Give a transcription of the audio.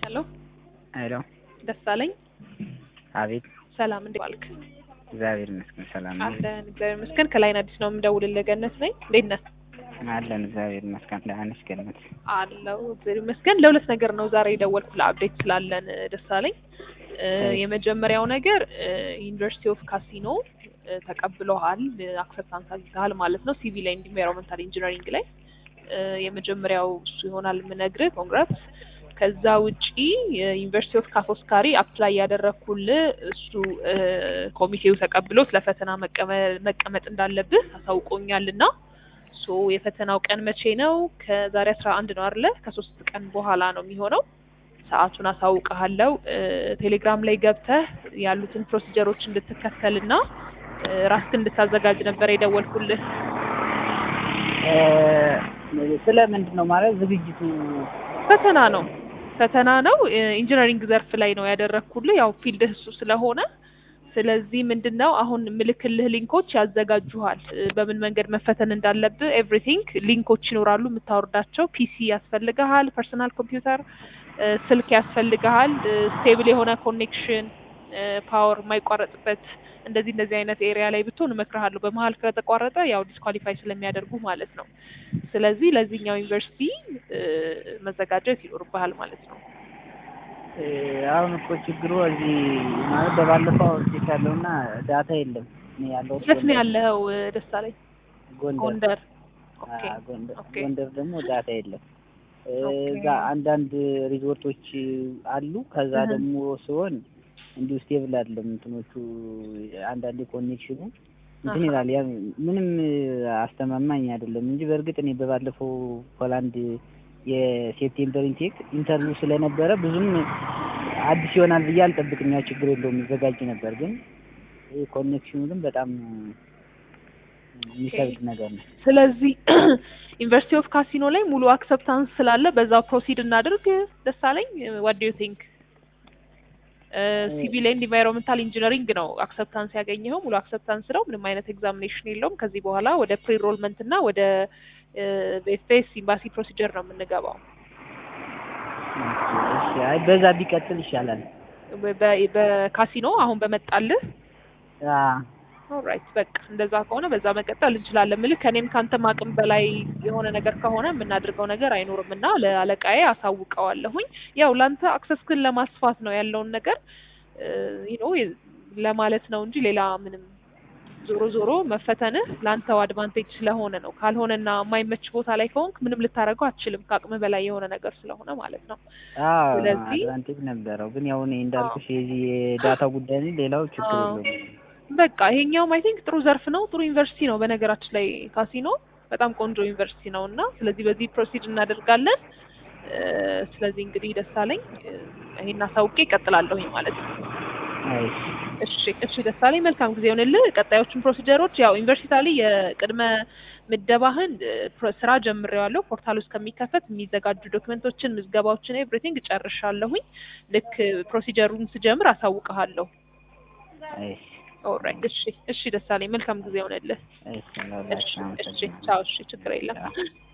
Hello, ሄሎ ደሳለኝ አቤት ሰላም እንዴት ዋልክ? እግዚአብሔር ይመስገን ሰላም ነው አለን እግዚአብሔር ይመስገን። ከላይን አዲስ ነው የምደውልልህ። ገነት ነኝ። እንዴት ነህ? አለን እግዚአብሔር ይመስገን ለአንስ ገነት አለው እግዚአብሔር ይመስገን። ለሁለት ነገር ነው ዛሬ የደወልኩት ለአፕዴት ስላለን ደሳለኝ። የመጀመሪያው ነገር ዩኒቨርሲቲ ኦፍ ካሲኖ ተቀብለዋል፣ አክሰፕታንስ አግኝተሃል ማለት ነው። ሲቪል ኤንድ ኢንቫይሮንመንታል ኢንጂነሪንግ ላይ የመጀመሪያው እሱ ይሆናል የምነግርህ። ኮንግራትስ። ከዛ ውጪ ዩኒቨርሲቲ ኦፍ ካፎስካሪ አፕላይ ያደረኩልህ እሱ ኮሚቴው ተቀብሎት ለፈተና መቀመጥ እንዳለብህ አሳውቆኛልና ሶ የፈተናው ቀን መቼ ነው? ከዛሬ 11 ነው አይደለ? ከ3 ቀን በኋላ ነው የሚሆነው። ሰዓቱን አሳውቀሃለሁ። ቴሌግራም ላይ ገብተህ ያሉትን ፕሮሲጀሮች እንድትከተልና ራስህን እንድታዘጋጅ ነበር የደወልኩልህ። ስለምንድን ነው ማለት ዝግጅቱ? ፈተና ነው ኢንጂነሪንግ ዘርፍ ላይ ነው ያደረኩልህ። ያው ፊልድህ እሱ ስለሆነ ስለዚህ ምንድነው አሁን ምልክልህ ሊንኮች ያዘጋጁሃል፣ በምን መንገድ መፈተን እንዳለብህ ኤቭሪቲንግ ሊንኮች ይኖራሉ የምታወርዳቸው። ፒሲ ያስፈልግሃል፣ ፐርሰናል ኮምፒውተር፣ ስልክ ያስፈልግሃል፣ ስቴብል የሆነ ኮኔክሽን፣ ፓወር የማይቋረጥበት እንደዚህ አይነት ኤሪያ ላይ ብትሆን እመክርሃለሁ። በመሀል ከተቋረጠ ያው ዲስኳሊፋይ ስለሚያደርጉ ማለት ነው። ስለዚህ ለዚህኛው ዩኒቨርሲቲ መዘጋጀት ይኖርብሃል ማለት ነው። አሁን እኮ ችግሩ እዚህ ማለት በባለፈው ቼክ ያለውና ዳታ የለም። እኔ ያለው የት ነው ያለው? ደሳለኝ ጎንደር። ኦኬ ጎንደር ደግሞ ዳታ የለም። እዛ አንዳንድ ሪዞርቶች አሉ። ከዛ ደግሞ ሲሆን እንዲሁ ስቴብል አይደለም እንትኖቹ አንዳንድ ኮኔክሽኑ እንትን ይላል። ያ ምንም አስተማማኝ አይደለም እንጂ በእርግጥ እኔ በባለፈው ሆላንድ የሴፕቴምበር ኢንተርቪው ስለነበረ ብዙም አዲስ ይሆናል ብዬ አልጠብቅም። ያ ችግር የለውም ይዘጋጅ ነበር። ግን ይሄ ኮኔክሽኑ ግን በጣም የሚከብድ ነገር ነው። ስለዚህ ዩኒቨርሲቲ ኦፍ ካሲኖ ላይ ሙሉ አክሰፕታንስ ስላለ በዛው ፕሮሲድ እናድርግ። ደሳለኝ what do you think? ሲቪል ኤንድ ኢንቫይሮንመንታል ኢንጂነሪንግ ነው አክሰፕታንስ ያገኘኸው። ሙሉ አክሰፕታንስ ነው። ምንም አይነት ኤግዛሚኔሽን የለውም። ከዚህ በኋላ ወደ ፕሪሮልመንት እና ወደ በኤፍኤስ ኤምባሲ ፕሮሲጀር ነው የምንገባው። እሺ አይ በዛ ቢቀጥል ይሻላል። በካሲኖ አሁን በመጣልህ ኦልራይት በቃ እንደዛ ከሆነ በዛ መቀጠል እንችላለን። ምልክ ከኔም ካንተም አቅም በላይ የሆነ ነገር ከሆነ የምናደርገው ነገር አይኖርምና ለአለቃዬ አሳውቀዋለሁኝ። ያው ላንተ አክሰስክን ለማስፋት ነው ያለውን ነገር ለማለት ነው እንጂ ሌላ ምንም። ዞሮ መፈተንህ ላንተው አድቫንቴጅ ስለሆነ ነው። ካልሆነና የማይመች ቦታ ላይ ከሆንክ ምንም ልታረገው አትችልም፣ ከአቅም በላይ የሆነ ነገር ስለሆነ ማለት ነው። ስለዚህ አድቫንቴጅ ነበረው። ግን ያው እኔ እንዳልኩሽ የዚህ የዳታ ጉዳይ ነው፣ ሌላው ችግር የለውም። በቃ ይሄኛውም አይ ቲንክ ጥሩ ዘርፍ ነው፣ ጥሩ ዩኒቨርሲቲ ነው። በነገራችን ላይ ካሲኖ በጣም ቆንጆ ዩኒቨርሲቲ ነውና ስለዚህ በዚህ ፕሮሲድ እናደርጋለን። ስለዚህ እንግዲህ ደሳለኝ ይሄን አሳውቄ እቀጥላለሁ ማለት ነው። እሺ ደሳለኝ መልካም ጊዜ ይሁንልህ። ቀጣዮቹን ፕሮሲጀሮች ያው ዩኒቨርሲቲ ላይ የቅድመ ምደባህን ስራ ጀምሬዋለሁ። ፖርታል ውስጥ ከሚከፈት የሚዘጋጁ ዶክመንቶችን፣ ምዝገባዎችን ኤቭሪቲንግ ጨርሻለሁኝ። ልክ ፕሮሲጀሩን ስጀምር አሳውቅሃለሁ። ኦልራይት እሺ ደሳለኝ መልካም ጊዜ ይሁንልህ። እሺ ቻው። እሺ ችግር የለም።